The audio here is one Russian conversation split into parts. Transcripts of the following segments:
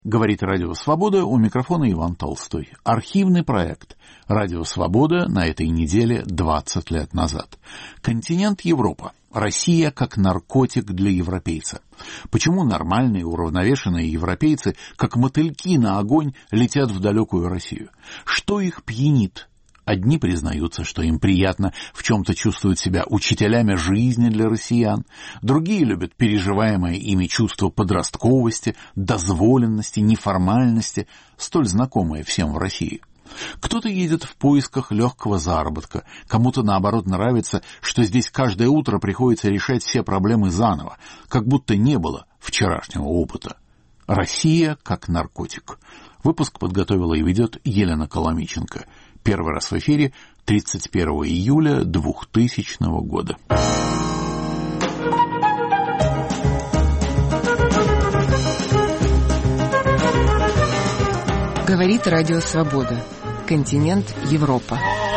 Говорит Радио Свобода, у микрофона Иван Толстой. Архивный проект Радио Свобода на этой неделе 20 лет назад. Континент Европа. Россия как наркотик для европейца. Почему нормальные, уравновешенные европейцы, как мотыльки на огонь, летят в далекую Россию? Что их пьянит? Одни признаются, что им приятно в чем-то чувствовать себя учителями жизни для россиян. Другие любят переживаемое ими чувство подростковости, дозволенности, неформальности, столь знакомое всем в России. Кто-то едет в поисках легкого заработка, кому-то, наоборот, нравится, что здесь каждое утро приходится решать все проблемы заново, как будто не было вчерашнего опыта. Россия как наркотик. Выпуск подготовила и ведет Елена Коломиченко. Первый раз в эфире 31 июля 2000 года. Говорит Радио Свобода. Континент Европа.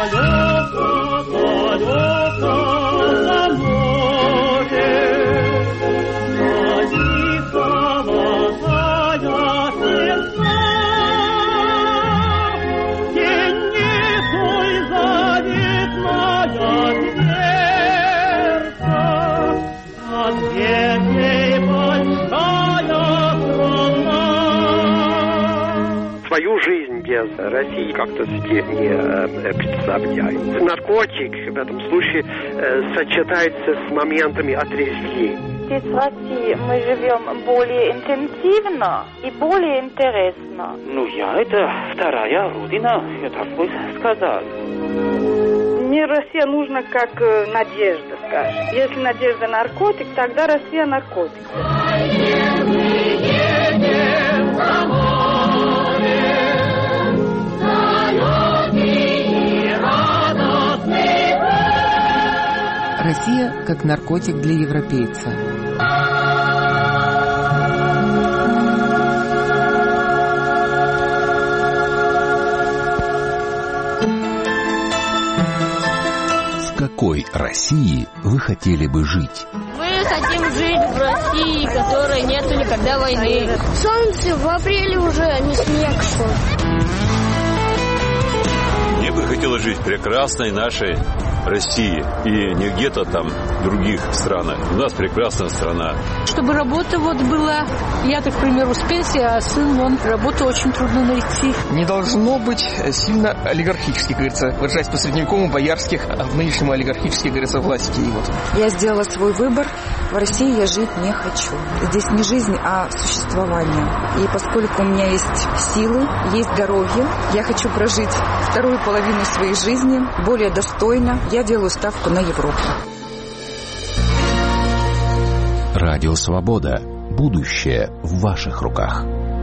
Свою жизнь без России как-то себе не представляю. Наркотик в этом случае сочетается с моментами отрезвления. Здесь в России мы живем более интенсивно и более интересно. Это вторая родина, я так бы сказал. Мне Россия нужна как надежда, скажем. Если надежда наркотик, тогда Россия наркотик. Россия как наркотик для европейца. В какой России вы хотели бы жить? Мы хотим жить в России, в которой нету никогда войны. Солнце в апреле уже, а не снег, что ли. Мне бы хотелось жить в прекрасной нашей России и не где-то там в других странах. У нас прекрасная страна. Чтобы работа была, я, так, к примеру, с пенсии, а сын, работу очень трудно найти. Не должно быть сильно олигархически, говорится, выражаясь по-средневековому, боярских, а в нынешнем олигархических, говорится, властей. Я сделала свой выбор. В России я жить не хочу. Здесь не жизнь, а существование. И поскольку у меня есть силы, есть здоровье, я хочу прожить вторую половину своей жизни более достойно. Я делаю ставку на Европу. Радио Свобода. Будущее в ваших руках.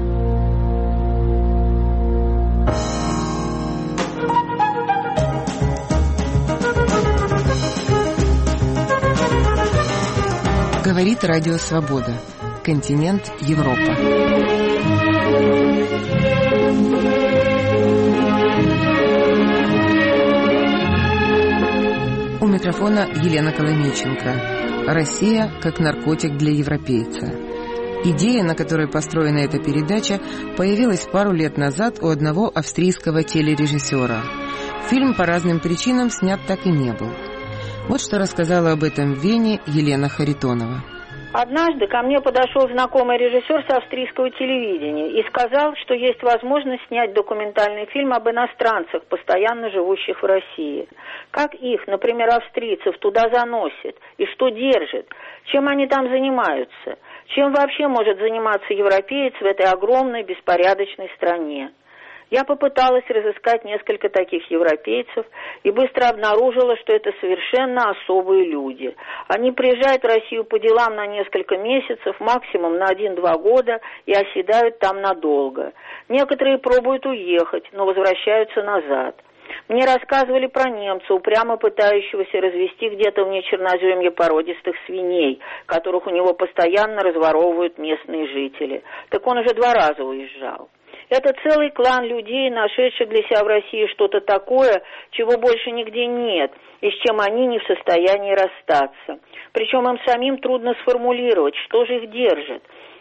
Говорит Радио Свобода. Континент Европа. У микрофона Елена Коломиченко. Россия как наркотик для европейца. Идея, на которой построена эта передача, появилась пару лет назад у одного австрийского телережиссера. Фильм по разным причинам снят так и не был. Вот что рассказала об этом в Вене Елена Харитонова. Однажды ко мне подошел знакомый режиссер с австрийского телевидения и сказал, что есть возможность снять документальный фильм об иностранцах, постоянно живущих в России. Как их, например, австрийцев, туда заносит и что держит, чем они там занимаются, чем вообще может заниматься европеец в этой огромной беспорядочной стране. Я попыталась разыскать несколько таких европейцев и быстро обнаружила, что это совершенно особые люди. Они приезжают в Россию по делам на несколько месяцев, максимум на 1-2 года, и оседают там надолго. Некоторые пробуют уехать, но возвращаются назад. Мне рассказывали про немца, упрямо пытающегося развести где-то в нечерноземье породистых свиней, которых у него постоянно разворовывают местные жители. Так он уже 2 раза уезжал. Это целый клан людей, нашедших для себя в России что-то такое, чего больше нигде нет, и с чем они не в состоянии расстаться. Причем им самим трудно сформулировать, что же их держит.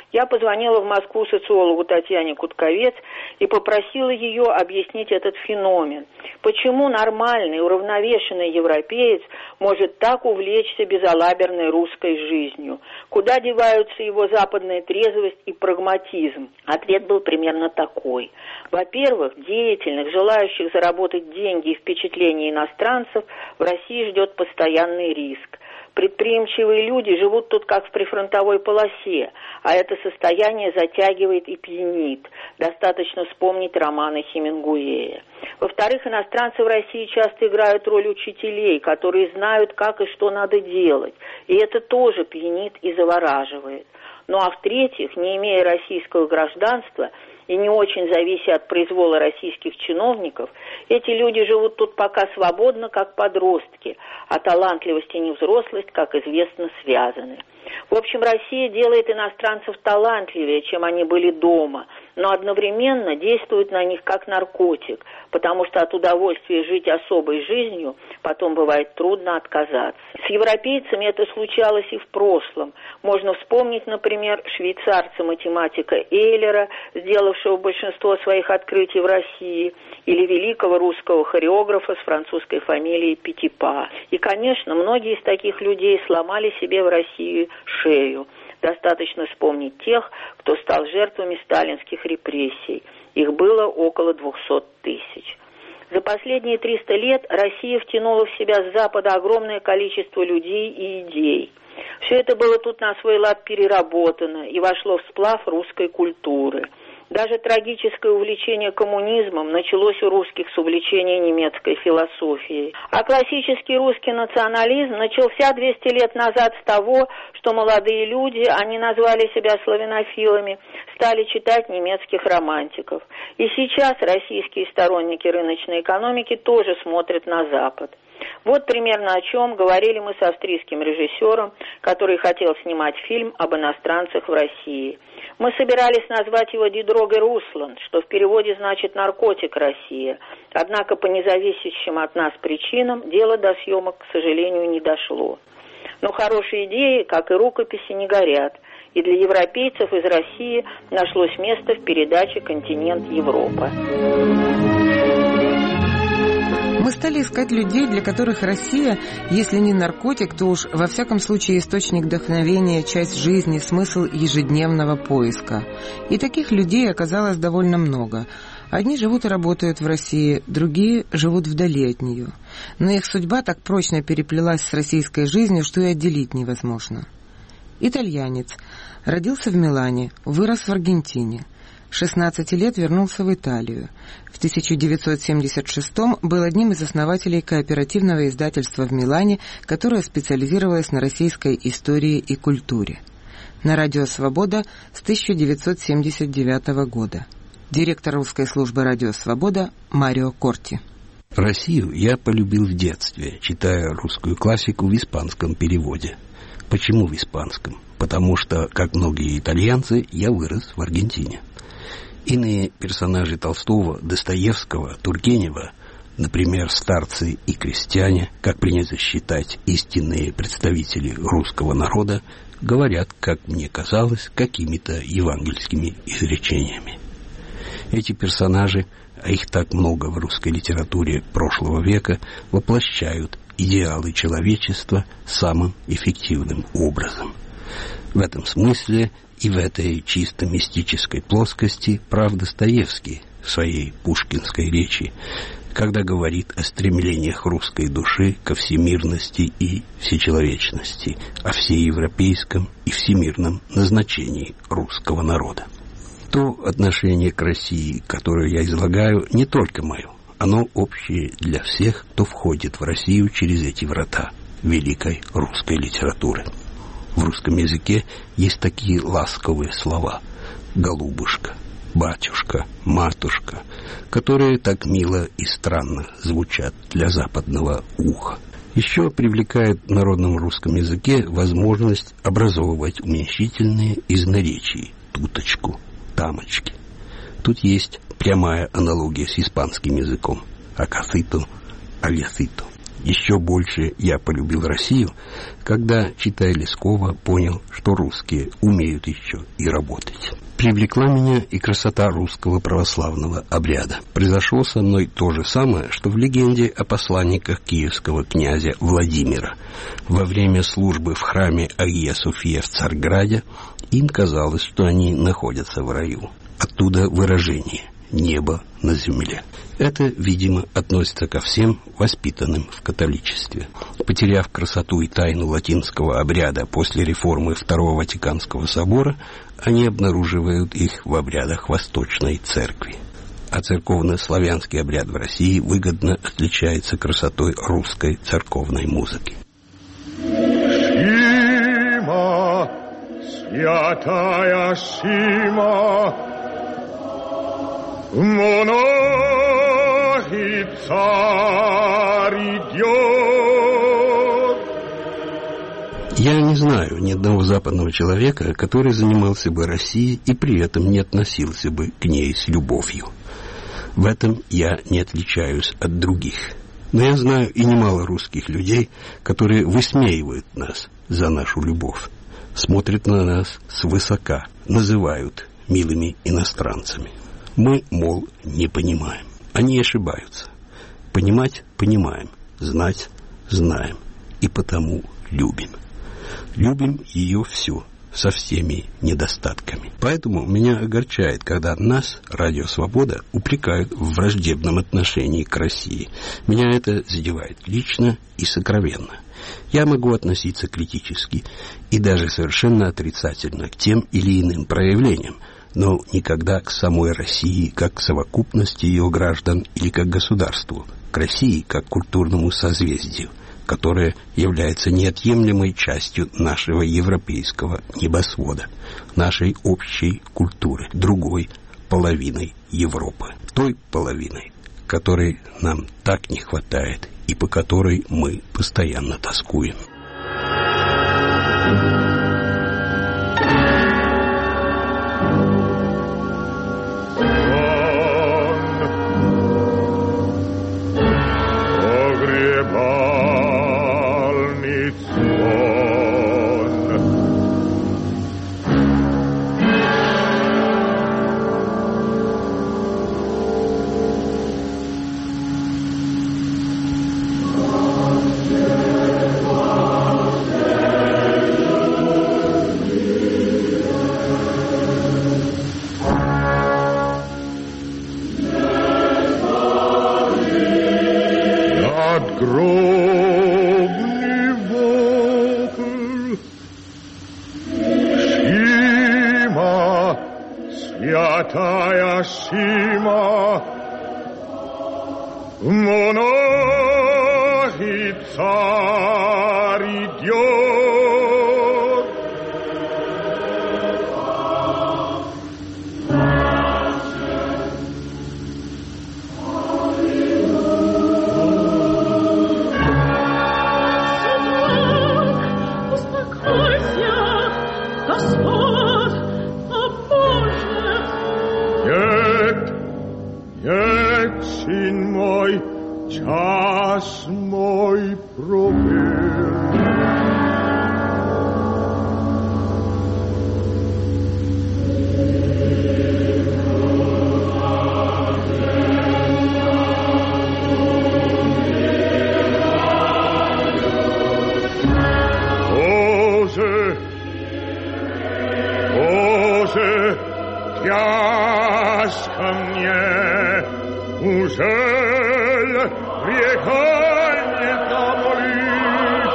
Я позвонила в Москву социологу Татьяне Кутковец и попросила ее объяснить этот феномен. Почему нормальный, уравновешенный европеец может так увлечься безалаберной русской жизнью? Куда деваются его западная трезвость и прагматизм? Ответ был примерно такой. Во-первых, деятельных, желающих заработать деньги и впечатления иностранцев в России ждет постоянный риск. Предприимчивые люди живут тут как в прифронтовой полосе, а это состояние затягивает и пьянит. Достаточно вспомнить романы Хемингуэя. Во-вторых, иностранцы в России часто играют роль учителей, которые знают, как и что надо делать. И это тоже пьянит и завораживает. Ну а в-третьих, не имея российского гражданства и не очень завися от произвола российских чиновников, эти люди живут тут пока свободно, как подростки, а талантливость и невзрослость, как известно, связаны. В общем, Россия делает иностранцев талантливее, чем они были дома, но одновременно действует на них как наркотик, потому что от удовольствия жить особой жизнью потом бывает трудно отказаться. С европейцами это случалось и в прошлом. Можно вспомнить, например, швейцарца-математика Эйлера, сделавшего большинство своих открытий в России, или великого русского хореографа с французской фамилией Петипа. И, конечно, многие из таких людей сломали себе в России шею. Достаточно вспомнить тех, кто стал жертвами сталинских репрессий. Их было около 200 тысяч. За последние 300 лет Россия втянула в себя с Запада огромное количество людей и идей. Все это было тут на свой лад переработано и вошло в сплав русской культуры. Даже трагическое увлечение коммунизмом началось у русских с увлечения немецкой философией. А классический русский национализм начался 200 лет назад с того, что молодые люди, они назвали себя славянофилами, стали читать немецких романтиков. И сейчас российские сторонники рыночной экономики тоже смотрят на Запад. Вот примерно о чем говорили мы с австрийским режиссером, который хотел снимать фильм об иностранцах в России. Мы собирались назвать его «Дидрогер Русланд», что в переводе значит «наркотик Россия». Однако по независящим от нас причинам дело до съемок, к сожалению, не дошло. Но хорошие идеи, как и рукописи, не горят. И для европейцев из России нашлось место в передаче «Континент Европа». Мы стали искать людей, для которых Россия, если не наркотик, то уж во всяком случае источник вдохновения, часть жизни, смысл ежедневного поиска. И таких людей оказалось довольно много. Одни живут и работают в России, другие живут вдали от нее. Но их судьба так прочно переплелась с российской жизнью, что и отделить невозможно. Итальянец. Родился в Милане, вырос в Аргентине. 16 лет вернулся в Италию. В 1976-м был одним из основателей кооперативного издательства в Милане, которое специализировалось на российской истории и культуре. На радио «Свобода» с 1979 года. Директор русской службы «Радио Свобода» Марио Корти. Россию я полюбил в детстве, читая русскую классику в испанском переводе. Почему в испанском? Потому что, как многие итальянцы, я вырос в Аргентине. Иные персонажи Толстого, Достоевского, Тургенева, например, старцы и крестьяне, как принято считать истинные представители русского народа, говорят, как мне казалось, какими-то евангельскими изречениями. Эти персонажи, а их так много в русской литературе прошлого века, воплощают идеалы человечества самым эффективным образом. В этом смысле и в этой чисто мистической плоскости прав Достоевский в своей пушкинской речи, когда говорит о стремлениях русской души ко всемирности и всечеловечности, о всеевропейском и всемирном назначении русского народа. То отношение к России, которое я излагаю, не только мое, оно общее для всех, кто входит в Россию через эти врата великой русской литературы. В русском языке есть такие ласковые слова «голубушка», «батюшка», «матушка», которые так мило и странно звучат для западного уха. Еще привлекает в народном русском языке возможность образовывать уменьшительные из наречий «туточку», «тамочки». Тут есть прямая аналогия с испанским языком «акасито», «авесито». Еще больше я полюбил Россию, когда, читая Лескова, понял, что русские умеют еще и работать. Привлекла меня и красота русского православного обряда. Произошло со мной то же самое, что в легенде о посланниках киевского князя Владимира. Во время службы в храме Агия София в Царьграде им казалось, что они находятся в раю. Оттуда выражение «небо на земле». Это, видимо, относится ко всем воспитанным в католичестве. Потеряв красоту и тайну латинского обряда после реформы Второго Ватиканского собора, они обнаруживают их в обрядах Восточной Церкви. А церковно-славянский обряд в России выгодно отличается красотой русской церковной музыки. Сима, святая Сима, монахи царь идет. Я не знаю ни одного западного человека, который занимался бы Россией и при этом не относился бы к ней с любовью. В этом я не отличаюсь от других. Но я знаю и немало русских людей, которые высмеивают нас за нашу любовь, смотрят на нас свысока, называют милыми иностранцами. Мы, мол, не понимаем. Они ошибаются. Понимать – понимаем, знать – знаем, и потому любим. Любим ее всю, со всеми недостатками. Поэтому меня огорчает, когда нас, Радио Свобода, упрекают в враждебном отношении к России. Меня это задевает лично и сокровенно. Я могу относиться критически и даже совершенно отрицательно к тем или иным проявлениям, но никогда к самой России как к совокупности ее граждан или как государству, к России как к культурному созвездию, которое является неотъемлемой частью нашего европейского небосвода, нашей общей культуры, другой половиной Европы, той половиной, которой нам так не хватает и по которой мы постоянно тоскуем. Святая Сима, монахи царь идет. Успокойся, Господь, Нет, сын мой, час мой пробил. Боже, тяжко мне, ужель река не замолит?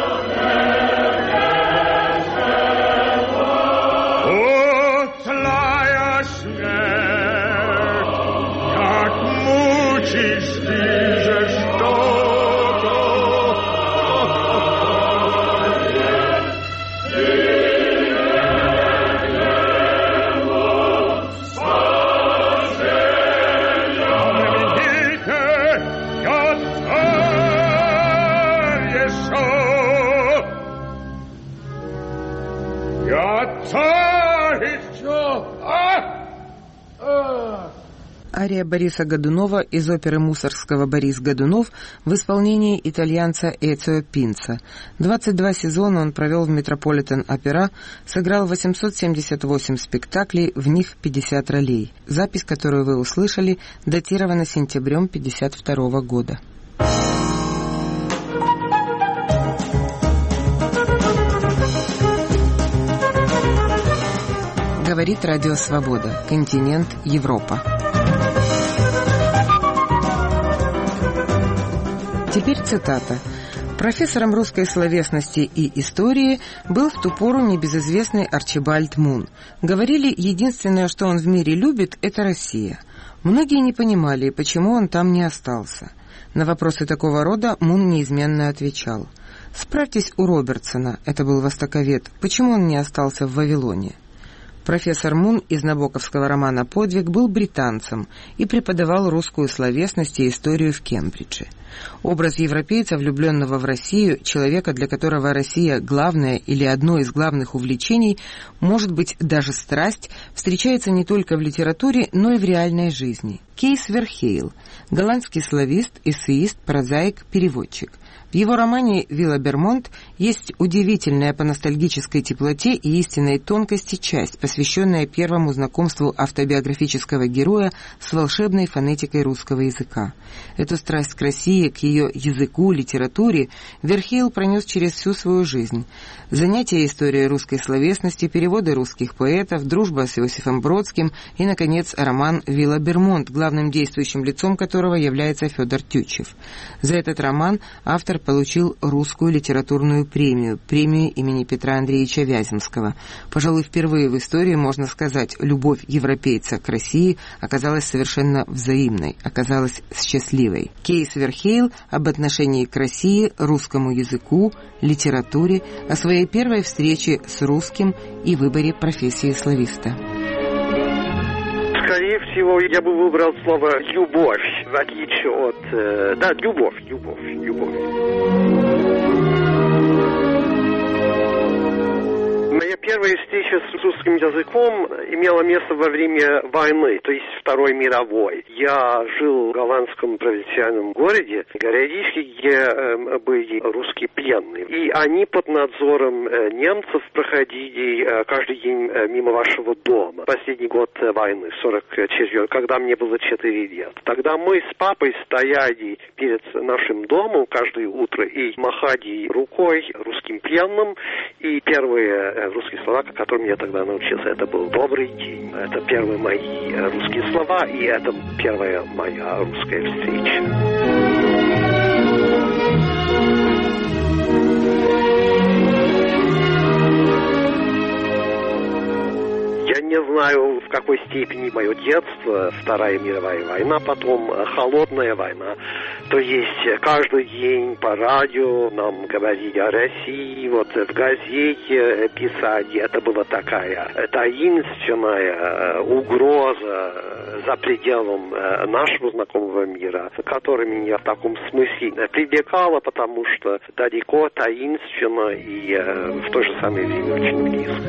О, злая смерть, как мучишь ты жестоко. Ария Бориса Годунова из оперы Мусоргского «Борис Годунов» в исполнении итальянца Эцио Пинца. 22 сезона он провел в Метрополитен-опера, сыграл 878 спектаклей, в них 50 ролей. Запись, которую вы услышали, датирована сентябрем 1952 года. Говорит Радио Свобода. Континент Европа. Теперь цитата. Профессором русской словесности и истории был в ту пору небезызвестный Арчибальд Мун. Говорили, единственное, что он в мире любит, это Россия. Многие не понимали, почему он там не остался. На вопросы такого рода Мун неизменно отвечал. Справьтесь у Робертсона, это был востоковед, почему он не остался в Вавилоне. Профессор Мун из набоковского романа «Подвиг» был британцем и преподавал русскую словесность и историю в Кембридже. Образ европейца, влюбленного в Россию, человека, для которого Россия главное или одно из главных увлечений, может быть даже страсть, встречается не только в литературе, но и в реальной жизни. Кейс Верхейл, голландский славист, эссеист, прозаик, переводчик. В его романе «Вилла Бермонт» есть удивительная по ностальгической теплоте и истинной тонкости часть, посвященная первому знакомству автобиографического героя с волшебной фонетикой русского языка. Эту страсть к России, к ее языку, литературе Верхейл пронес через всю свою жизнь. Занятия историей русской словесности, переводы русских поэтов, дружба с Иосифом Бродским и, наконец, роман «Вилла Бермонт», главным действующим лицом которого является Федор Тютчев. За этот роман автор получил русскую литературную премию, премию имени Петра Андреевича Вяземского. Пожалуй, впервые в истории, можно сказать, любовь европейца к России оказалась совершенно взаимной, оказалась счастливой. Кейс Верхейл об отношении к России, русскому языку, литературе, о своей первой встрече с русским и выборе профессии слависта. Скорее всего, я бы выбрал слово «любовь», в отличие от... Да, любовь. Моя первая встреча с русским языком имела место во время войны, то есть Второй мировой. Я жил в голландском провинциальном городе, городишке, где были русские пленные. И они под надзором немцев проходили каждый день мимо вашего дома. Последний год войны, 44, когда мне было 4 лет. Тогда мы с папой стояли перед нашим домом каждое утро и махали рукой русским пленным. И первые русские слова, которым я тогда научился, это был «добрый день». Это первые мои русские слова, и это первая моя русская встреча. Я не знаю, в какой степени мое детство, Вторая мировая война, потом холодная война. То есть каждый день по радио нам говорили о России, вот в газете писали, это была такая таинственная угроза за пределом нашего знакомого мира, которая меня в таком смысле привлекала, потому что далеко, таинственно и в то же самое время очень близко.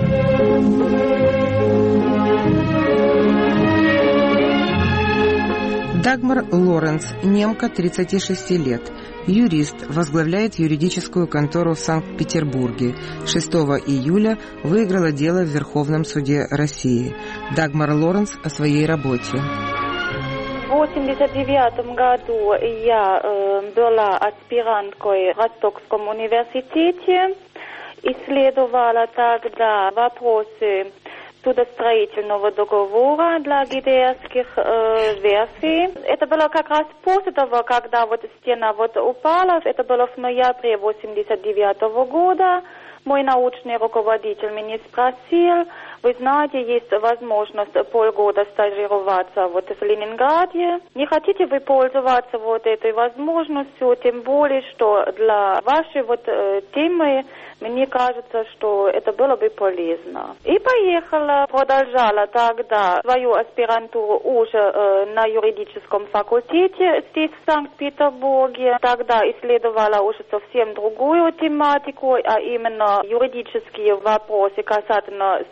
Дагмар Лоренц, немка, 36 лет, юрист, возглавляет юридическую контору в Санкт-Петербурге. 6 июля выиграла дело в Верховном суде России. Дагмар Лоренц о своей работе. В 1989 году я была аспиранткой в Ростокском университете, исследовала тогда вопросы судостроительного договора для ГДРских верфей. Это было как раз после того, когда стена упала. Это было в ноябре 1989 года. Мой научный руководитель меня спросил: вы знаете, есть возможность полгода стажироваться в Ленинграде. Не хотите вы пользоваться этой возможностью, тем более, что для вашей темы мне кажется, что это было бы полезно. И поехала, продолжала тогда свою аспирантуру уже на юридическом факультете здесь, в Санкт-Петербурге. Тогда исследовала уже совсем другую тематику, а именно юридические вопросы касательно создания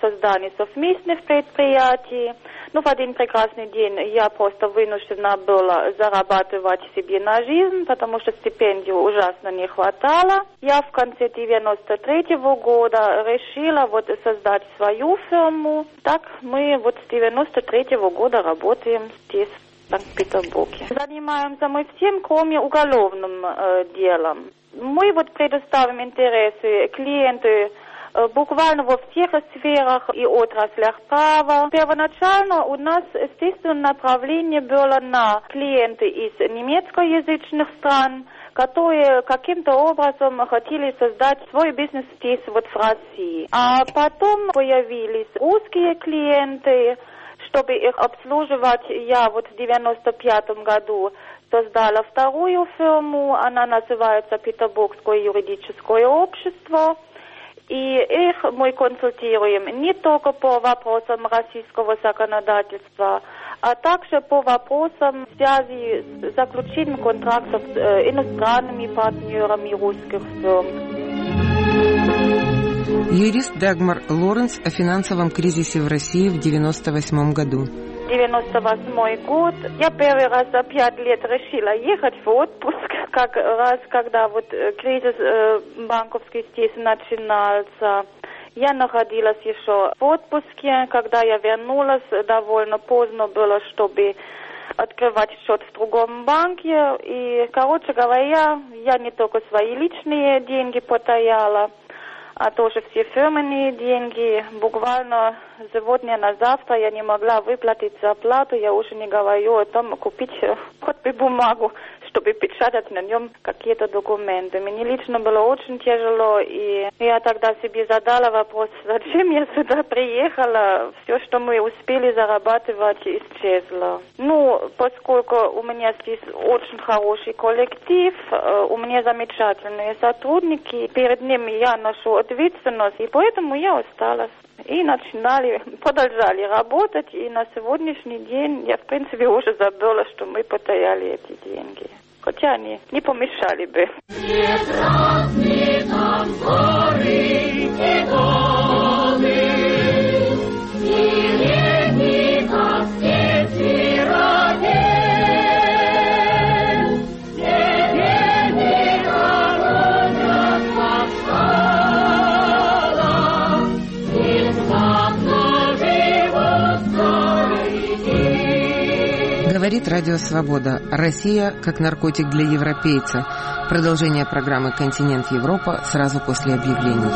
плане совместных предприятий. Ну, в один прекрасный день я просто вынуждена была зарабатывать себе на жизнь, потому что стипендию ужасно не хватало. Я в конце 93-го года решила вот создать свою фирму. Так мы вот с 93-го года работаем здесь, в Санкт-Петербурге. Занимаемся мы всем, кроме уголовным делом. Мы вот предоставим интересы клиенты буквально во всех сферах и отраслях права. Первоначально у нас, естественно, направление было на клиенты из немецкоязычных стран, которые каким-то образом хотели создать свой бизнес здесь, вот в России. А потом появились русские клиенты. Чтобы их обслуживать, я вот в 95-м году создала вторую фирму. Она называется Петербургское юридическое общество. И их мы консультируем не только по вопросам российского законодательства, а также по вопросам связи с заключением контрактов с иностранными партнерами русских фирм. Юрист Дагмар Лоренц о финансовом кризисе в России в 98 году. 98 год. Я первый раз за 5 лет решила ехать в отпуск, как раз когда вот кризис банковский здесь начинался. Я находилась еще в отпуске. Когда я вернулась, довольно поздно было, чтобы открывать счет в другом банке. И, короче говоря, я не только свои личные деньги потаяла, а тоже все фирменные деньги. Буквально сегодня на завтра я не могла выплатить зарплату, я уже не говорю о том, купить хоть бы бумагу, чтобы печатать на нем какие-то документы. Мне лично было очень тяжело, и я тогда себе задала вопрос, зачем я сюда приехала, все, что мы успели зарабатывать, исчезло. Ну, поскольку у меня здесь очень хороший коллектив, у меня замечательные сотрудники, перед ними я ношу ответственность, и поэтому я осталась. И продолжали работать, и на сегодняшний день я, в принципе, уже забыла, что мы потаяли эти деньги. Хотя они не помешали бы. Говорит Радио Свобода. Россия как наркотик для европейца. Продолжение программы «Континент Европа» сразу после объявлений.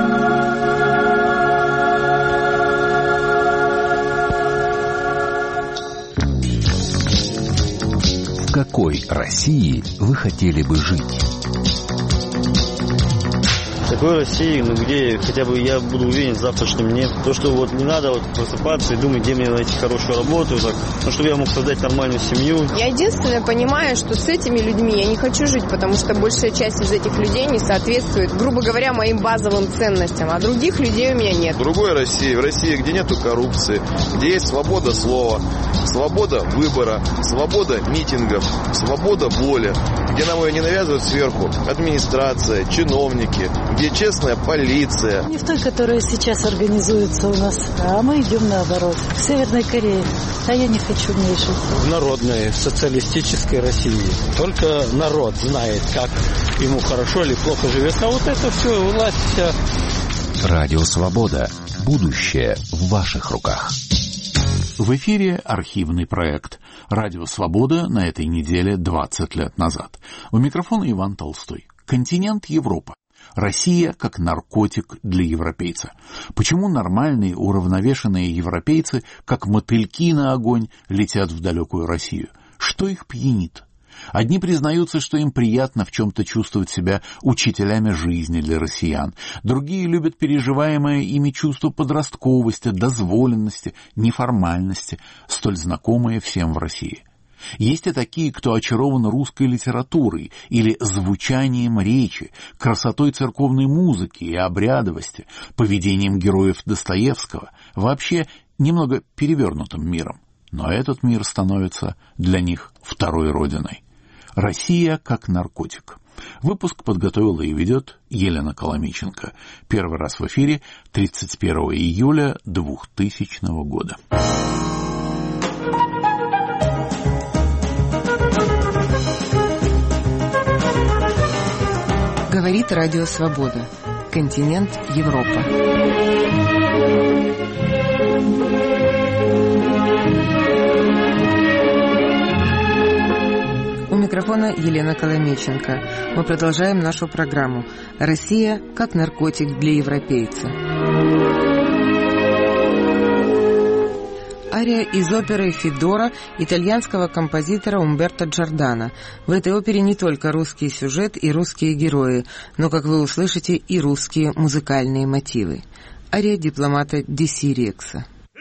В какой России вы хотели бы жить? В такой России, где хотя бы я буду уверен в завтрашнем дне. То, что вот не надо вот просыпаться и думать, где мне найти хорошую работу, так, чтобы я мог создать нормальную семью. Я единственное понимаю, что с этими людьми я не хочу жить, потому что большая часть из этих людей не соответствует, грубо говоря, моим базовым ценностям, а других людей у меня нет. В другой России, в России, где нету коррупции, где есть свобода слова, свобода выбора, свобода митингов, свобода воли, где нам ее не навязывают сверху администрация, чиновники, где честная полиция. Не в той, которая сейчас организуется у нас, а мы идем наоборот, к Северной Корее. А я не хочу в ней жить. В народной социалистической России только народ знает, как ему хорошо или плохо живется. А вот это все, власть вся. Радио Свобода. Будущее в ваших руках. В эфире архивный проект «Радио Свобода» на этой неделе 20 лет назад. У микрофона Иван Толстой. Континент Европа. Россия как наркотик для европейца. Почему нормальные, уравновешенные европейцы, как мотыльки на огонь, летят в далекую Россию? Что их пьянит? Одни признаются, что им приятно в чем-то чувствовать себя учителями жизни для россиян. Другие любят переживаемое ими чувство подростковости, дозволенности, неформальности, столь знакомые всем в России. Есть и такие, кто очарован русской литературой или звучанием речи, красотой церковной музыки и обрядовости, поведением героев Достоевского, вообще немного перевернутым миром. Но этот мир становится для них второй родиной. Россия как наркотик. Выпуск подготовила и ведет Елена Коломиченко. Первый раз в эфире 31 июля 2000 года. Говорит Радио Свобода. Континент Европа. У микрофона Елена Коломиченко. Мы продолжаем нашу программу «Россия как наркотик для европейца». Ария из оперы «Федора» итальянского композитора Умберто Джордано. В этой опере не только русский сюжет и русские герои, но, как вы услышите, и русские музыкальные мотивы. Ария дипломата Ди Сириекса.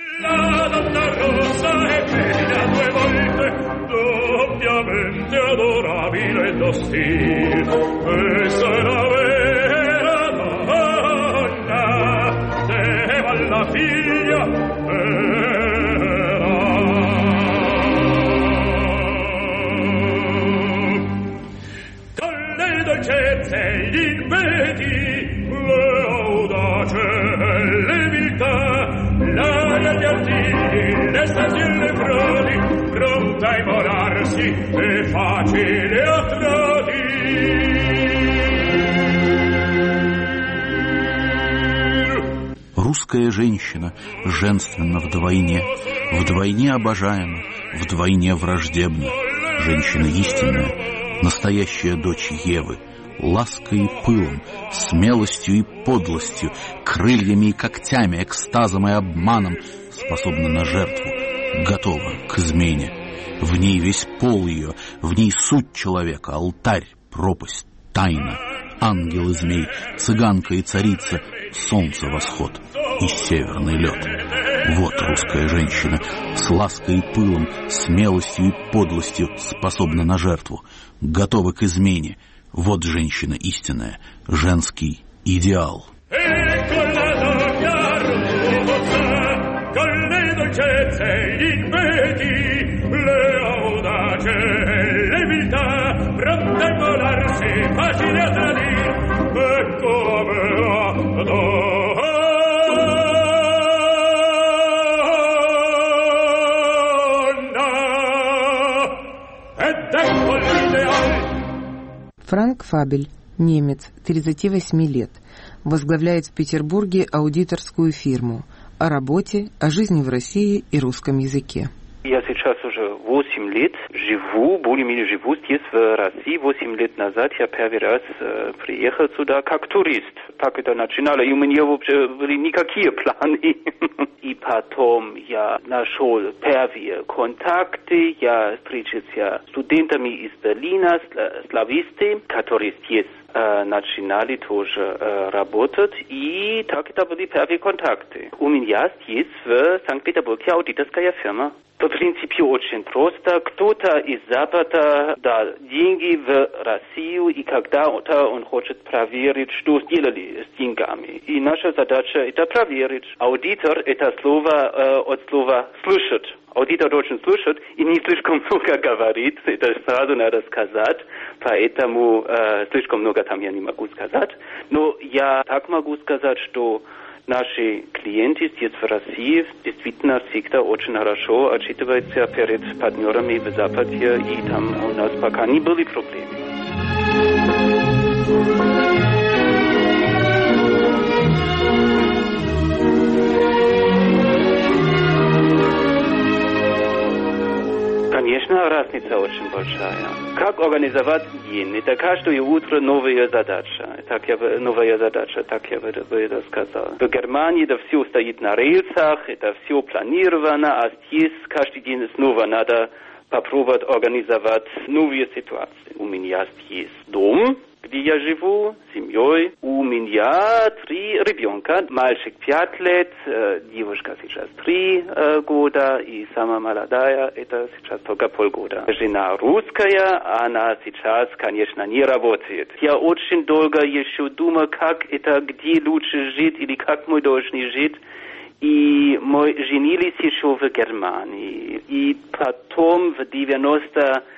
Русская женщина женственна вдвойне обожаема, вдвойне враждебна. Женщина истинная, настоящая дочь Евы, лаской и пылом, смелостью и подлостью, крыльями и когтями, экстазом и обманом способна на жертву, готова к измене. В ней весь пол ее, в ней суть человека, алтарь, пропасть, тайна, ангел и змей, цыганка и царица, солнце восход и северный лед. Вот русская женщина с лаской и пылом, смелостью и подлостью способна на жертву, готова к измене. Вот женщина истинная, женский идеал. Франк Фабель, немец, 38 лет, возглавляет в Петербурге аудиторскую фирму о работе, о жизни в России и русском языке. Я сейчас уже 8 лет живу, более-менее живу здесь, в России. 8 лет назад я первый раз приехал сюда как турист. Так это начинало, и у меня вообще были никакие планы. И потом я нашел первые контакты, я встречался с студентами из Берлина, слависты, которые здесь начинали тоже работать, и так это были первые контакты. У меня здесь в Санкт-Петербурге аудиторская фирма. В принципе, очень просто. Кто-то из Запада дал деньги в Россию, и когда-то он хочет проверить, что сделали с деньгами. И наша задача – это проверить. Аудитор – это слово от слова «слышать». Аудитор очень слышит и не слишком много говорит, это сразу надо сказать, поэтому слишком много там я не могу сказать. Но я так могу сказать, что наши клиенты здесь в России действительно всегда очень хорошо отчитываются перед партнерами в Западе, и там у нас пока не были проблемы. Конечно, разница очень большая. Как организовать день? Это каждое утро новая задача. Так я бы это сказал. В Германии это все стоит на рельсах, это все планировано, а здесь каждый день снова надо попробовать организовать новые ситуации. У меня здесь дом, где я живу, с семьей. У меня 3 ребенка. Мальчик 5 лет, девушка сейчас 3 года, и самая молодая, это сейчас только полгода. Жена русская, она сейчас, конечно, не работает. Я очень долго еще думал, как это, где лучше жить, или как мы должны жить. И мы женились еще в Германии. И потом в 96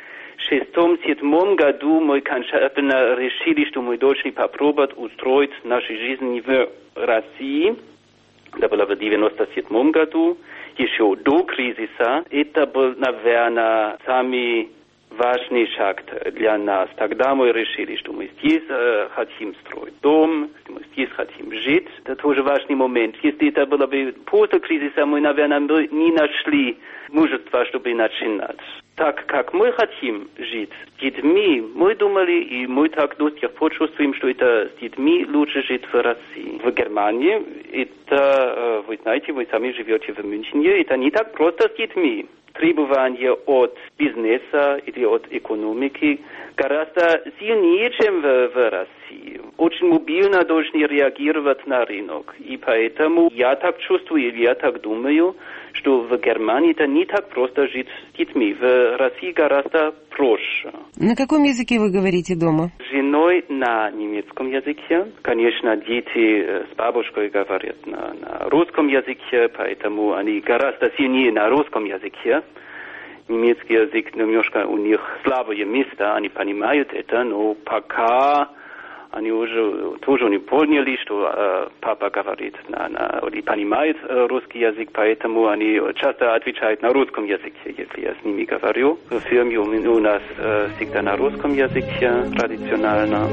1906-1907 году мы окончательно решили, что мы должны попробовать устроить нашу жизнь в России. Это было в 1997 году, еще до кризиса. Это был, наверное, самый важный шаг для нас. Тогда мы решили, что мы здесь хотим строить дом, что мы здесь хотим жить. Это тоже важный момент. Если это было бы после кризиса, мы, наверное, не нашли мужества, чтобы начинать. Так как мы хотим жить с детьми, мы думали, и мы так до сих пор чувствуем, что это с детьми лучше жить в России. В Германии, это, вы знаете, вы сами живете в Мюнхене, это не так просто с детьми. Требования от бизнеса или от экономики гораздо сильнее, чем в России. Очень мобильно должны реагировать на рынок. И поэтому я так чувствую, я так думаю, что в Германии это не так просто жить с детьми. В России гораздо проще. На каком языке вы говорите дома? С женой на немецком языке. Конечно, дети с бабушкой говорят на русском языке, поэтому они гораздо сильнее на русском языке. Немецкий язык немножко у них слабое место, они понимают это, но пока они уже тоже не поняли, что папа говорит или понимает русский язык, поэтому они часто отвечают на русском языке, если я с ними говорю. В фирме у нас всегда на русском языке традиционально.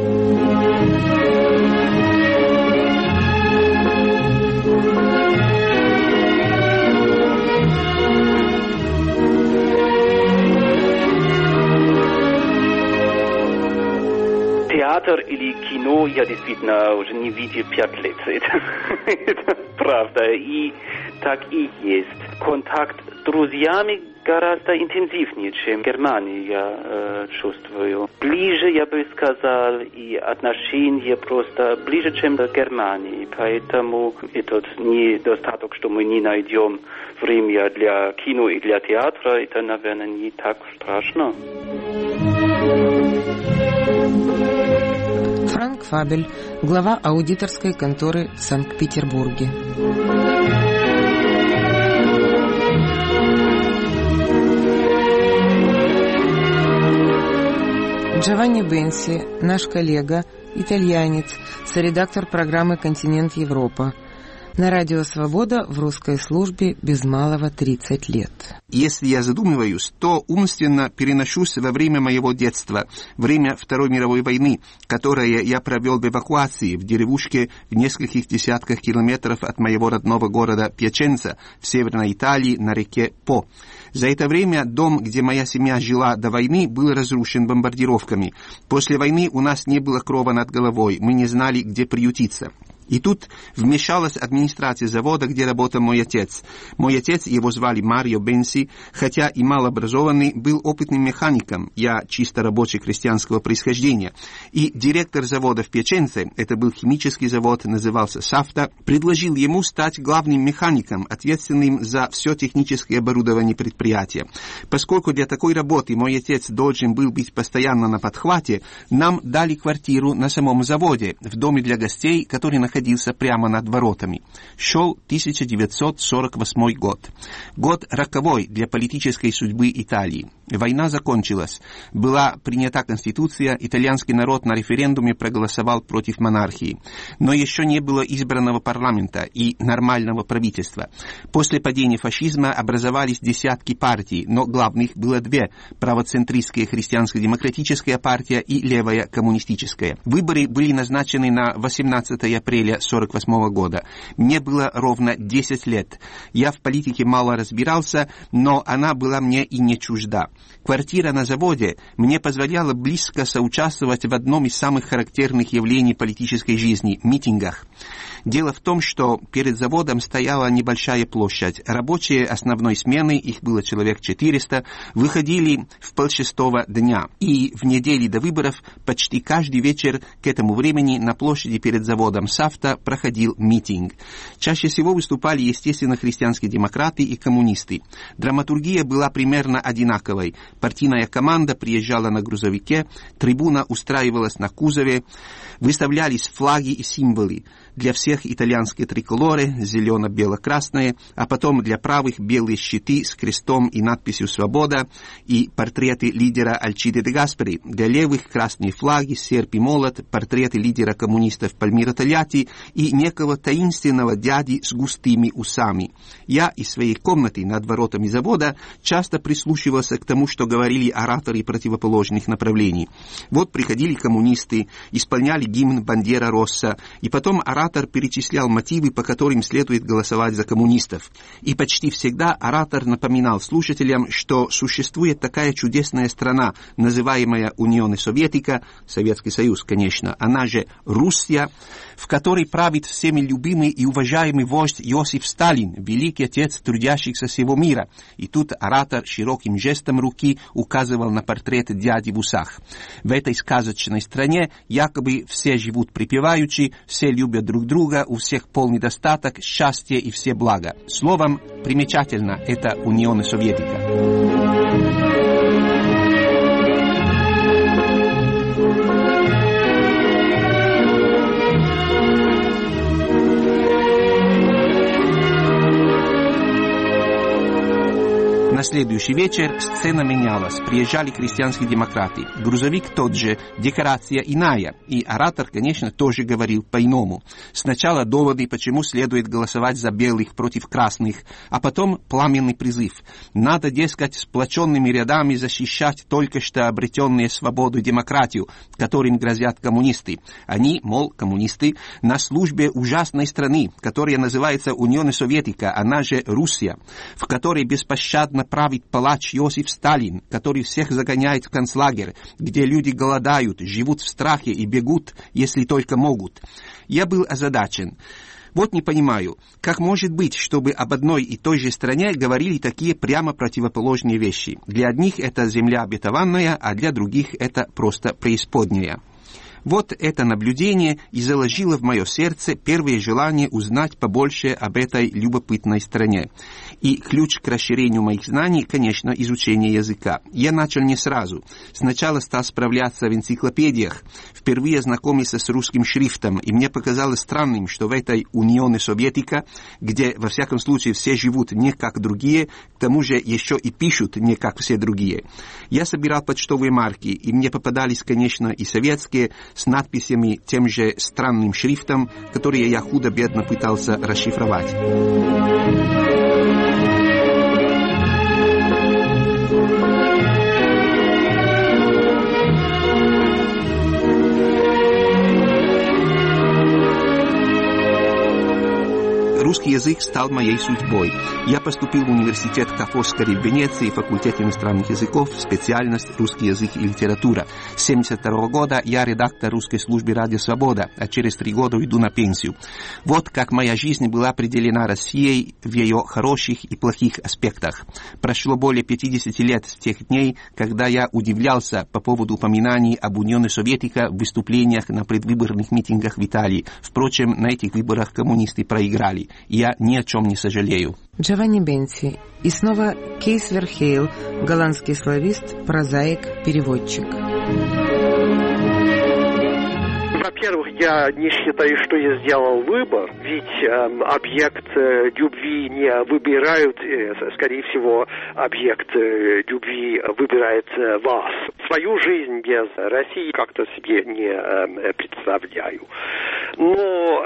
Театр или кино я действительно уже не видел 5 лет. Это правда. И так и есть. Контакт с друзьями гораздо интенсивнее, чем в Германии, я чувствую. Ближе, я бы сказал, и отношения просто ближе, чем в Германии. Поэтому этот недостаток, что мы не найдем время для кино и для театра, это, наверное, не так страшно. Франк Фабель, глава аудиторской конторы в Санкт-Петербурге. Джованни Бенси, наш коллега, итальянец, соредактор программы «Континент Европа». На радио «Свобода» в русской службе без малого 30 лет. Если я задумываюсь, то умственно переношусь во время моего детства, время Второй мировой войны, которое я провел в эвакуации в деревушке в нескольких десятках километров от моего родного города Пьяченца в Северной Италии на реке По. За это время дом, где моя семья жила до войны, был разрушен бомбардировками. После войны у нас не было крова над головой, мы не знали, где приютиться. И тут вмешалась администрация завода, где работал мой отец. Мой отец, его звали Марио Бенси, хотя и малообразованный, был опытным механиком, я чисто рабочий крестьянского происхождения. И директор завода в Пьяченце, это был химический завод, назывался «Сафта», предложил ему стать главным механиком, ответственным за все техническое оборудование предприятия. Поскольку для такой работы мой отец должен был быть постоянно на подхвате, нам дали квартиру на самом заводе, в доме для гостей, который находился прямо над воротами. Шел 1948 год. Год роковой для политической судьбы Италии. Война закончилась. Была принята Конституция, итальянский народ на референдуме проголосовал против монархии. Но еще не было избранного парламента и нормального правительства. После падения фашизма образовались десятки партий, но главных было 2 – правоцентристская христианско-демократическая партия и левая коммунистическая. Выборы были назначены на 18 апреля 1948 года. Мне было ровно 10 лет. Я в политике мало разбирался, но она была мне и не чужда. Квартира на заводе мне позволяла близко соучаствовать в одном из самых характерных явлений политической жизни – митингах. Дело в том, что перед заводом стояла небольшая площадь. Рабочие основной смены, их было человек 400, выходили в 5:30 дня. И в неделю до выборов почти каждый вечер к этому времени на площади перед заводом «Сафта» проходил митинг. Чаще всего выступали, естественно, христианские демократы и коммунисты. Драматургия была примерно одинаковая. Малой. Партийная команда приезжала на грузовике, трибуна устраивалась на кузове, выставлялись флаги и символы. Для всех итальянские триколоры, зелено-бело-красные, а потом для правых белые щиты с крестом и надписью «Свобода» и портреты лидера Альчиде де Гаспери. Для левых красные флаги, серп и молот, портреты лидера коммунистов Пальмиро Тольятти и некого таинственного дяди с густыми усами. Я из своей комнаты над воротами завода часто прислушивался к тому, что говорили ораторы противоположных направлений. Вот приходили коммунисты, исполняли гимн «Бандера Росса», и потом оратор перечислял мотивы, по которым следует голосовать за коммунистов. И почти всегда оратор напоминал слушателям, что существует такая чудесная страна, называемая Униone Советика, Советский Союз, конечно, она же Руссия, в которой правит всеми любимый и уважаемый вождь Иосиф Сталин, великий отец трудящихся всего мира. И тут оратор широким жестом руки указывал на портрет дяди в усах. В этой сказочной стране якобы все живут припеваючи, все любят друг друга, у всех полный достаток, счастье и все блага. Словом, примечательно это Униone Советика. На следующий вечер сцена менялась. Приезжали крестьянские демократы. Грузовик тот же, декорация иная. И оратор, конечно, тоже говорил по-иному. Сначала доводы, почему следует голосовать за белых против красных, а потом пламенный призыв. Надо, дескать, сплоченными рядами защищать только что обретенные свободу и демократию, которым грозят коммунисты. Они, мол, коммунисты, на службе ужасной страны, которая называется Униone Советика, она же Руссия, в которой беспощадно правит палач Иосиф Сталин, который всех загоняет в концлагерь, где люди голодают, живут в страхе и бегут, если только могут. Я был озадачен. Вот не понимаю, как может быть, чтобы об одной и той же стране говорили такие прямо противоположные вещи. Для одних это земля обетованная, а для других это просто преисподняя. Вот это наблюдение и заложило в мое сердце первое желание узнать побольше об этой любопытной стране. И ключ к расширению моих знаний, конечно, изучение языка. Я начал не сразу. Сначала стал справляться в энциклопедиях, впервые знакомился с русским шрифтом, и мне показалось странным, что в этой Униone Советика, где, во всяком случае, все живут не как другие, к тому же еще и пишут не как все другие. Я собирал почтовые марки, и мне попадались, конечно, и советские, с надписями тем же странным шрифтом, которые я худо-бедно пытался расшифровать. Русский язык стал моей судьбой. Я поступил в университет Ка' Фоскари в Венеции, факультет иностранных языков, специальность русский язык и литература. С 1972 года я редактор русской службы «Радио Свобода», а через 3 года уйду на пенсию. Вот как моя жизнь была определена Россией в ее хороших и плохих аспектах. Прошло более 50 лет с тех дней, когда я удивлялся по поводу упоминаний об Униone Советика в выступлениях на предвыборных митингах в Италии. Впрочем, на этих выборах коммунисты проиграли. Я ни о чем не сожалею. Джованни Бенси. И снова Кейс Верхейл, голландский славист, прозаик, переводчик. Во-первых, я не считаю, что я сделал выбор, ведь объект любви не выбирают, скорее всего, объект любви выбирает вас. Свою жизнь без России как-то себе не представляю. Но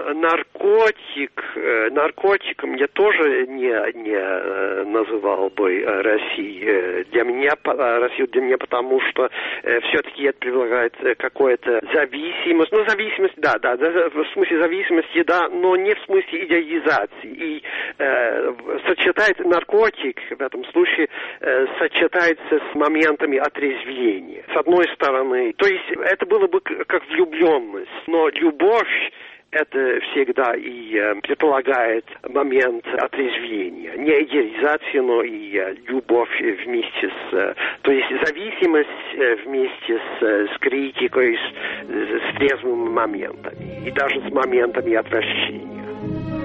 наркотиком я тоже не называл бы Россию. Россию для меня, потому что все-таки это предполагает какое-то зависимость. Ну, зависимость, да, в смысле зависимости, да, но не в смысле идеализации. И сочетает наркотик в этом случае сочетается с моментами отрезвения. С одной стороны, то есть это было бы как влюбленность, но любовь это всегда и предполагает момент отрезвения. Не идеализация, но и любовь вместе с... То есть зависимость вместе с критикой, с трезвыми моментами. И даже с моментами отвращения.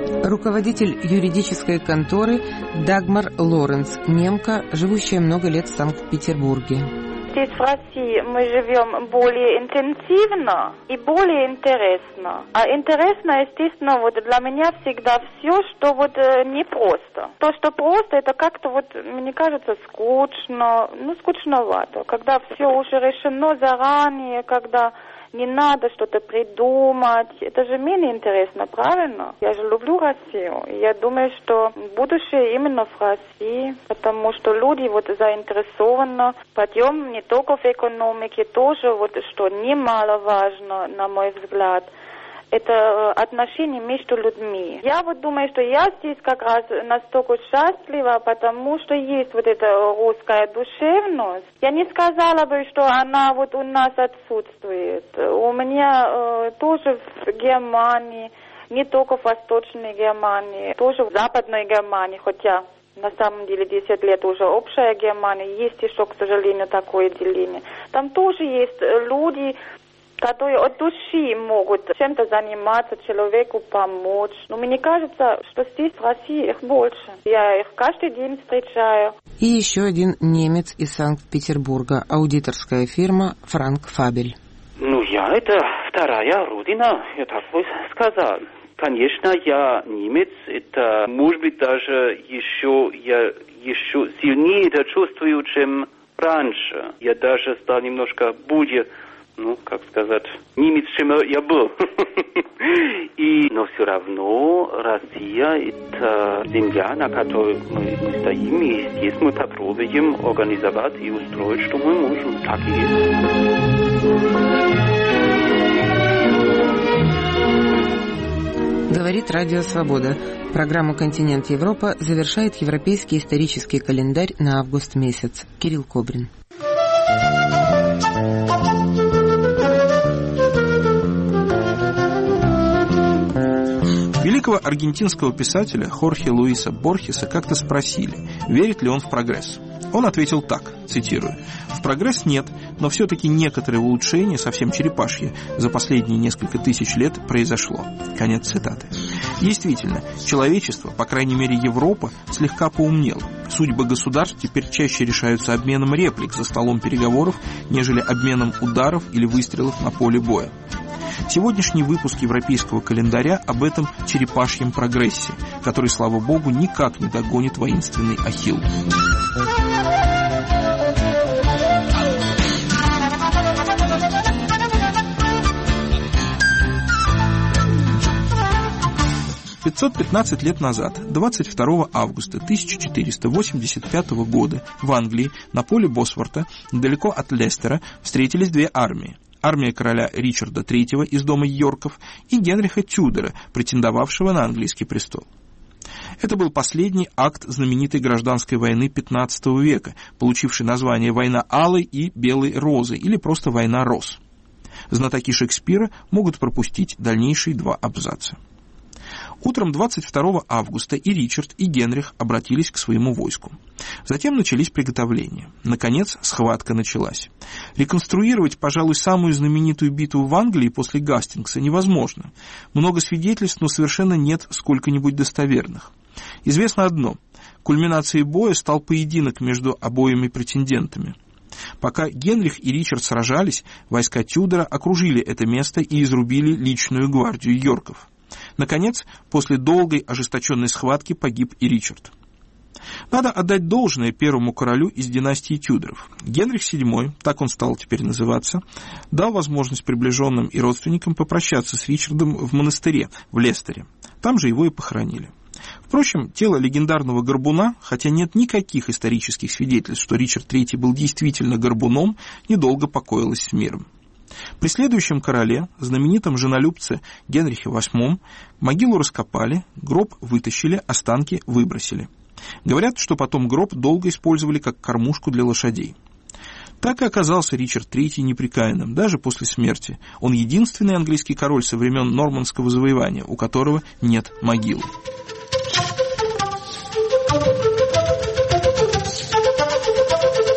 Руководитель юридической конторы Дагмар Лоренц, немка, живущая много лет в Санкт-Петербурге. Здесь в России мы живем более интенсивно и более интересно. А интересно, естественно, вот для меня всегда все, что вот непросто. То, что просто, это как-то вот, мне кажется, скучно, скучновато. Когда все уже решено заранее, когда не надо что-то придумать. Это же менее интересно, правильно? Я же люблю Россию. И я думаю, что будущее именно в России, потому что люди вот заинтересованы. Подъем не только в экономике, тоже вот что немаловажно, на мой взгляд. Это отношения между людьми. Я вот думаю, что я здесь как раз настолько счастлива, потому что есть вот эта русская душевность. Я не сказала бы, что она вот у нас отсутствует. У меня тоже в Германии, не только в Восточной Германии, тоже в Западной Германии, хотя на самом деле 10 лет уже общая Германия, есть еще, к сожалению, такое деление. Там тоже есть люди, которые от души могут чем-то заниматься, человеку помочь. Но мне кажется, что здесь в России их больше. Я их каждый день встречаю. И еще один немец из Санкт-Петербурга, аудиторская фирма «Франк Фабель». Это вторая родина, я так бы сказал. Конечно, я немец, это, может быть, даже я еще сильнее это чувствую, чем раньше. Я даже стал немножко более, немец, чем я был. Но все равно Россия – это земля, на которой мы стоим, и здесь мы попробуем организовать и устроить, что мы можем. Так и есть. Говорит Радио Свобода. Программу «Континент Европа» завершает Европейский исторический календарь на август месяц. Кирилл Кобрин. Великого аргентинского писателя Хорхе Луиса Борхеса как-то спросили, верит ли он в прогресс. Он ответил так, цитирую: «В прогресс нет, но все-таки некоторое улучшение, совсем черепашье, за последние несколько тысяч лет произошло». Конец цитаты. Действительно, человечество, по крайней мере Европа, слегка поумнело. Судьбы государств теперь чаще решаются обменом реплик за столом переговоров, нежели обменом ударов или выстрелов на поле боя. Сегодняшний выпуск европейского календаря об этом черепашьем прогрессе, который, слава богу, никак не догонит воинственный Ахилл. «515 лет назад, 22 августа 1485 года, в Англии, на поле Босворта, недалеко от Лестера, встретились две армии. Армия короля Ричарда III из дома Йорков и Генриха Тюдора, претендовавшего на английский престол. Это был последний акт знаменитой гражданской войны XV века, получившей название «Война Алой и Белой Розы» или просто «Война Роз». Знатоки Шекспира могут пропустить дальнейшие два абзаца. Утром 22 августа и Ричард, и Генрих обратились к своему войску. Затем начались приготовления. Наконец, схватка началась. Реконструировать, пожалуй, самую знаменитую битву в Англии после Гастингса невозможно. Много свидетельств, но совершенно нет сколько-нибудь достоверных. Известно одно. Кульминацией боя стал поединок между обоими претендентами. Пока Генрих и Ричард сражались, войска Тюдора окружили это место и изрубили личную гвардию Йорков. Наконец, после долгой ожесточенной схватки погиб и Ричард. Надо отдать должное первому королю из династии Тюдоров. Генрих VII, так он стал теперь называться, дал возможность приближенным и родственникам попрощаться с Ричардом в монастыре в Лестере. Там же его и похоронили. Впрочем, тело легендарного горбуна, хотя нет никаких исторических свидетельств, что Ричард III был действительно горбуном, недолго покоилось с миром. При следующем короле, знаменитом женолюбце Генрихе VIII, могилу раскопали, гроб вытащили, останки выбросили. Говорят, что потом гроб долго использовали как кормушку для лошадей. Так и оказался Ричард III непрекаянным, даже после смерти. Он единственный английский король со времен нормандского завоевания, у которого нет могилы.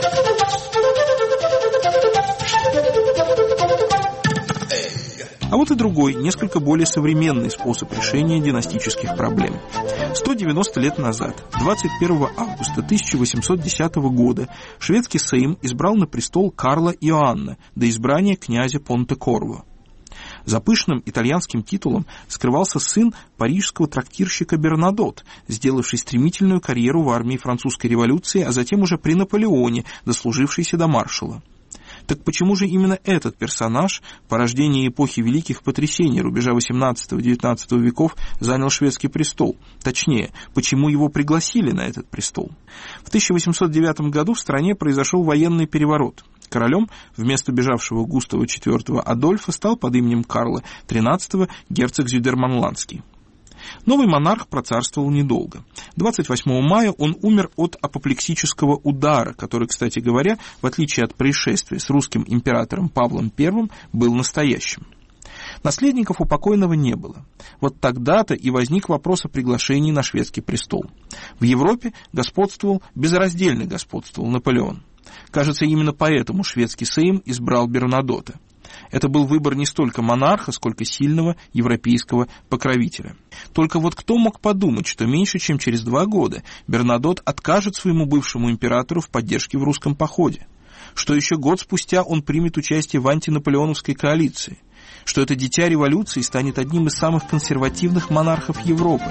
А вот и другой, несколько более современный способ решения династических проблем. 190 лет назад, 21 августа 1810 года, шведский сейм избрал на престол Карла Иоанна до избрания князя Понте-Корво. За пышным итальянским титулом скрывался сын парижского трактирщика Бернадот, сделавший стремительную карьеру в армии французской революции, а затем уже при Наполеоне, дослужившийся до маршала. Так почему же именно этот персонаж, порождение эпохи великих потрясений рубежа XVIII-XIX веков, занял шведский престол? Точнее, почему его пригласили на этот престол? В 1809 году в стране произошел военный переворот. Королем вместо бежавшего Густава IV Адольфа стал под именем Карла XIII герцог Зюдерманландский. Новый монарх процарствовал недолго. 28 мая он умер от апоплексического удара, который, кстати говоря, в отличие от происшествия с русским императором Павлом I, был настоящим. Наследников у покойного не было. Вот тогда-то и возник вопрос о приглашении на шведский престол. В Европе безраздельно господствовал Наполеон. Кажется, именно поэтому шведский сейм избрал Бернадота. Это был выбор не столько монарха, сколько сильного европейского покровителя. Только вот кто мог подумать, что меньше чем через 2 года Бернадот откажет своему бывшему императору в поддержке в русском походе? Что еще год спустя он примет участие в антинаполеоновской коалиции? Что это дитя революции станет одним из самых консервативных монархов Европы?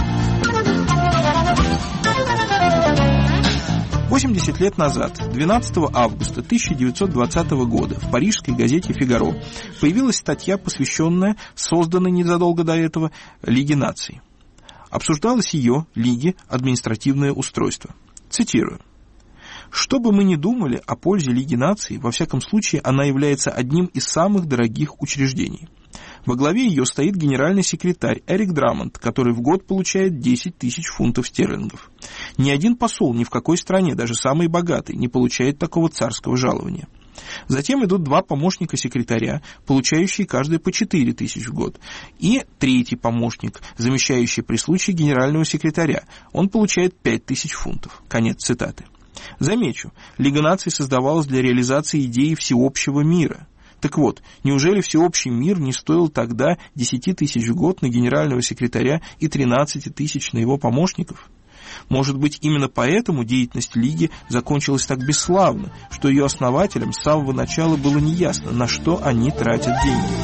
80 лет назад, 12 августа 1920 года, в парижской газете «Фигаро» появилась статья, посвященная созданной незадолго до этого Лиге наций. Обсуждалось ее, Лиги, административное устройство. Цитирую. «Что бы мы ни думали о пользе Лиги наций, во всяком случае она является одним из самых дорогих учреждений. Во главе ее стоит генеральный секретарь Эрик Драмонт, который в год получает 10 тысяч фунтов стерлингов. Ни один посол ни в какой стране, даже самый богатый, не получает такого царского жалования. Затем идут 2 помощника секретаря, получающие каждый по 4 тысячи в год, и 3-й помощник, замещающий при случае генерального секретаря. Он получает 5 тысяч фунтов». Конец цитаты. Замечу, Лига наций создавалась для реализации идеи всеобщего мира. Так вот, неужели всеобщий мир не стоил тогда 10 тысяч в год на генерального секретаря и 13 тысяч на его помощников? Может быть, именно поэтому деятельность Лиги закончилась так бесславно, что ее основателям с самого начала было неясно, на что они тратят деньги.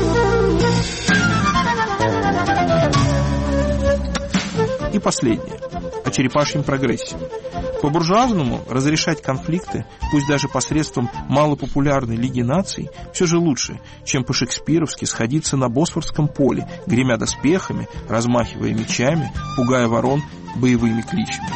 И последнее. О черепашьем прогрессе. По-буржуазному разрешать конфликты, пусть даже посредством малопопулярной Лиги наций, все же лучше, чем по-шекспировски сходиться на Босфорском поле, гремя доспехами, размахивая мечами, пугая ворон боевыми кличами.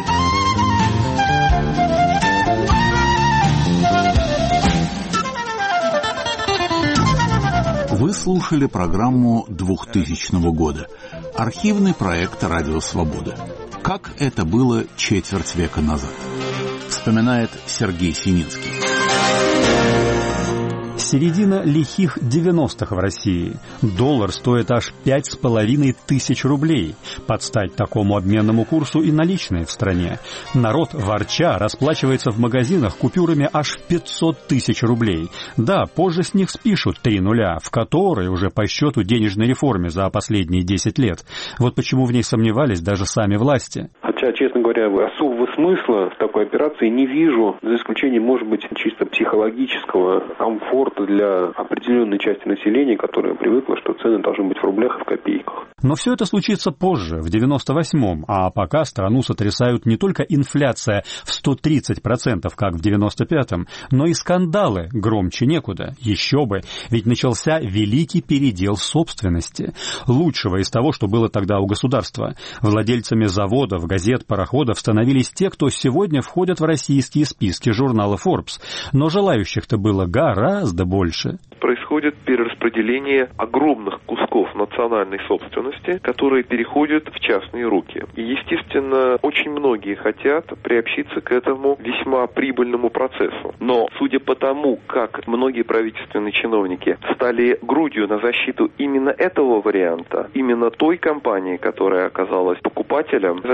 Вы слушали программу 2000 года. Архивный проект «Радио Свобода». Как это было четверть века назад? Вспоминает Сергей Сининский. Середина лихих 90-х в России. Доллар стоит аж 5500 рублей. Под стать такому обменному курсу и наличные в стране. Народ, ворча, расплачивается в магазинах купюрами аж 500 тысяч рублей. Да, позже с них спишут 3 нуля, в которой уже по счету денежной реформе за последние 10 лет. Вот почему в ней сомневались даже сами власти. Хотя, честно говоря, особого смысла в такой операции не вижу, за исключением, может быть, чисто психологического комфорта для определенной части населения, которая привыкла, что цены должны быть в рублях и в копейках. Но все это случится позже, в 98-м, а пока страну сотрясают не только инфляция в 130%, как в 95-м, но и скандалы громче некуда. Еще бы, ведь начался великий передел собственности. Лучшего из того, что было тогда у государства. Владельцами заводов, газет, пароходов становились те, кто сегодня входят в российские списки журнала Forbes. Но желающих-то было гораздо больше. Происходит перераспределение огромных кусков национальной собственности, которые переходят в частные руки. И, естественно, очень многие хотят приобщиться к этому весьма прибыльному процессу. Но, судя по тому, как многие правительственные чиновники стали грудью на защиту именно этого варианта, именно той компании, которая оказалась покупателем, закрадывается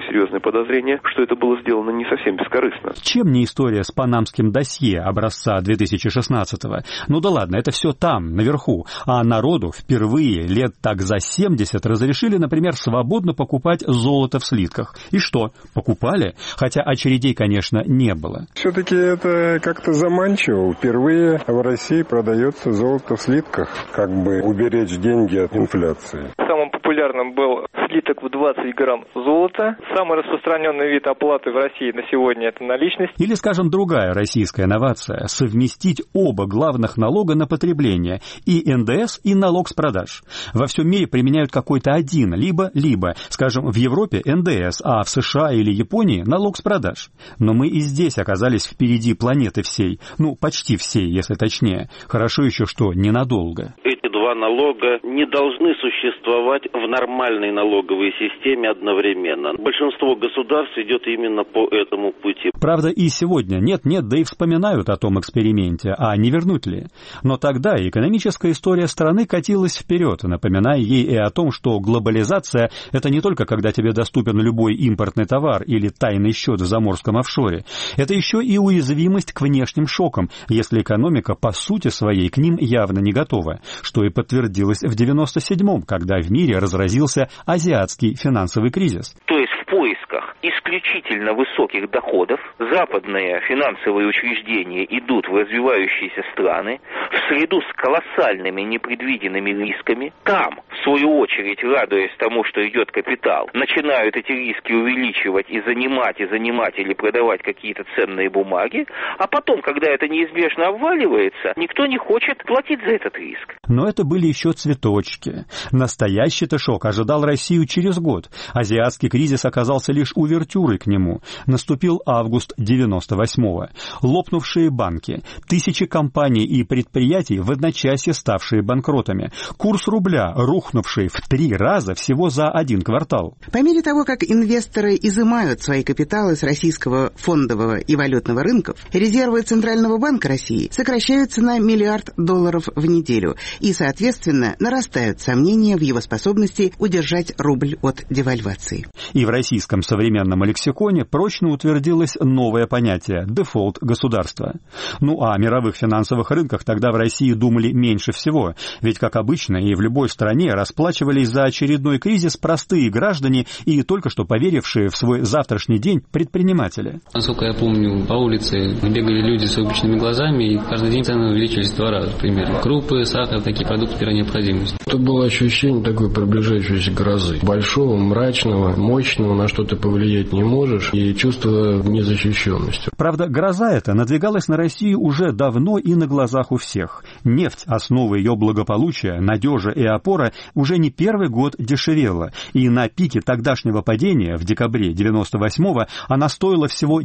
серьезные подозрения, что это было сделано не совсем бескорыстно. Чем не история с панамским досье образца 2016-го? Ну да ладно, это все там, наверху. А народу впервые лет так за 70 разрешили, например, свободно покупать золото в слитках. И что? Покупали? Хотя очередей, конечно, не было. Все-таки это как-то заманчиво. Впервые в России продается золото в слитках, как бы уберечь деньги от инфляции. Самым популярным был слиток в 20 грамм золота. Самый распространенный вид оплаты в России на сегодня – это наличность. Или, скажем, другая российская инновация – совместить оба главных налога на потребление – и НДС, и налог с продаж. Во всем мире применяют какой-то один, либо, скажем, в Европе НДС, а в США или Японии налог с продаж. Но мы и здесь оказались впереди планеты всей, ну, почти всей, если точнее. Хорошо еще, что ненадолго. Эти два налога не должны существовать в нормальной налоговой системе одновременно. Большинство государств идет именно по этому пути. Правда, и сегодня нет-нет, да и вспоминают о том эксперименте, а не вернуть ли. Но тогда экономическая история страны катилась вперед, напоминая ей и о том, что глобализация – это не только когда тебе доступен любой импортный товар или тайный счет в заморском офшоре. Это еще и уязвимость к внешним шокам, если экономика по сути своей к ним явно не готова, что и подтвердилось в 97-м, когда в мире разразился азиатский финансовый кризис. То есть в поисках исключительно высоких доходов западные финансовые учреждения идут в развивающиеся страны в среду с колоссальными непредвиденными рисками. Там, в свою очередь, радуясь тому, что идет капитал, начинают эти риски увеличивать и занимать или продавать какие-то ценные бумаги, а потом, когда это неизбежно обваливается, никто не хочет платить за этот риск. Но это были еще цветочки. Настоящий-то шок ожидал Россию через год. Азиатский кризис оказался лишь увертюрой к нему. Наступил август 98-го. Лопнувшие банки, тысячи компаний и предприятий, в одночасье ставшие банкротами. Курс рубля, рухнувший в 3 раза всего за 1 квартал. По мере того, как инвесторы изымают свои капиталы с российского фондового и валютного рынков, резервы Центрального банка России сокращаются на $1 миллиард в неделю и, соответственно, нарастают сомнения в его способности удержать рубль от девальвации. И в российском современном лексиконе прочно утвердилось новое понятие – дефолт государства. Ну а о мировых финансовых рынках тогда в России думали меньше всего, ведь, как обычно, и в любой стране расплачивались за очередной кризис простые граждане и только что поверившие в свой завтрашний день предприниматели. Насколько я помню, по улице бегали люди с выпученными глазами, и каждый день цены увеличились в 2 раза примерно. Крупы, сахар, такие продукты первой необходимости. Это было ощущение такой приближающейся грозы. Большого, мрачного, мощного, на что ты повлиять не можешь, и чувство незащищенности. Правда, гроза эта надвигалась на Россию уже давно и на глазах у всех. Нефть, основа ее благополучия, надежа и опора, уже не первый год дешевела, и на пике тогдашнего падения в декабре 98-го она стоила всего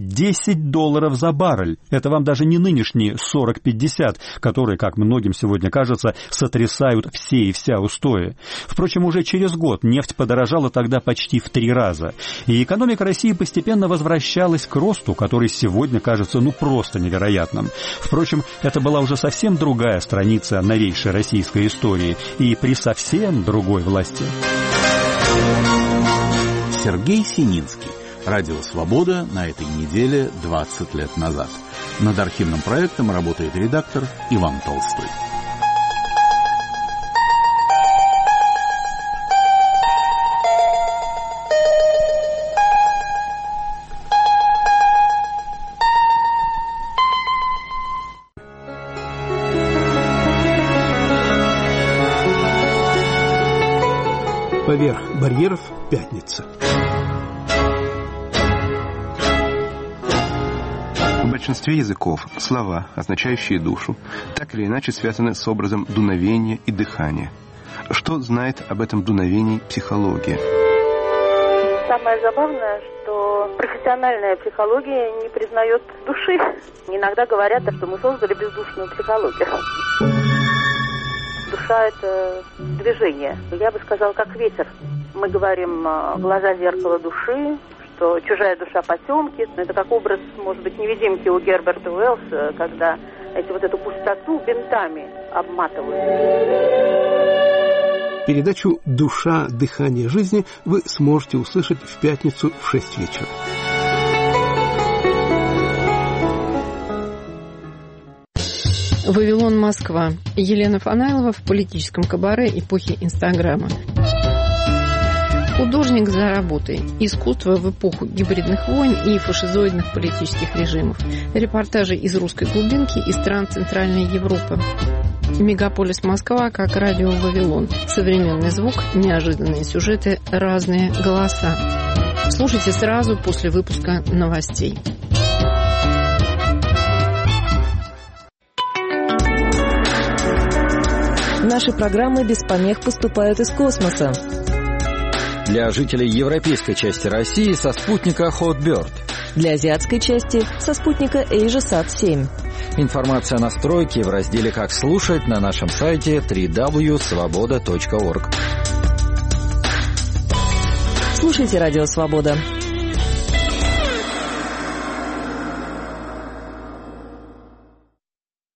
$10 за баррель. Это вам даже не нынешние 40-50, которые, как многим сегодня кажется, сотрясают все и вся устои. Впрочем, уже через год нефть подорожала тогда почти в 3 раза, и экономика России постепенно возвращалась к росту, который сегодня кажется просто невероятным. Впрочем, это была уже совсем другая страница новейшей российской истории и при совсем другой власти. Сергей Сининский. Радио «Свобода» на этой неделе 20 лет назад. Над архивным проектом работает редактор Иван Толстой. Поверх барьеров пятница. В большинстве языков слова, означающие душу, так или иначе связаны с образом дуновения и дыхания. Что знает об этом дуновении психология? Самое забавное, что профессиональная психология не признает души. Иногда говорят, что мы создали бездушную психологию. Душа – это движение. Я бы сказала, как ветер. Мы говорим «глаза зеркало души», что чужая душа потемки. Это как образ, может быть, невидимки у Герберта Уэллса, когда эту пустоту бинтами обматывают. Передачу «Душа. Дыхание жизни» вы сможете услышать в пятницу в 6 вечера. «Вавилон, Москва». Елена Фанайлова в политическом кабаре эпохи Инстаграма. Художник за работой. Искусство в эпоху гибридных войн и фашизоидных политических режимов. Репортажи из русской глубинки и стран Центральной Европы. Мегаполис Москва как радио «Вавилон». Современный звук, неожиданные сюжеты, разные голоса. Слушайте сразу после выпуска новостей. Наши программы без помех поступают из космоса. Для жителей европейской части России со спутника Hotbird. Для азиатской части со спутника AsiaSat-7. Информация о настройке в разделе «Как слушать» на нашем сайте www.svoboda.org. Слушайте «Радио Свобода».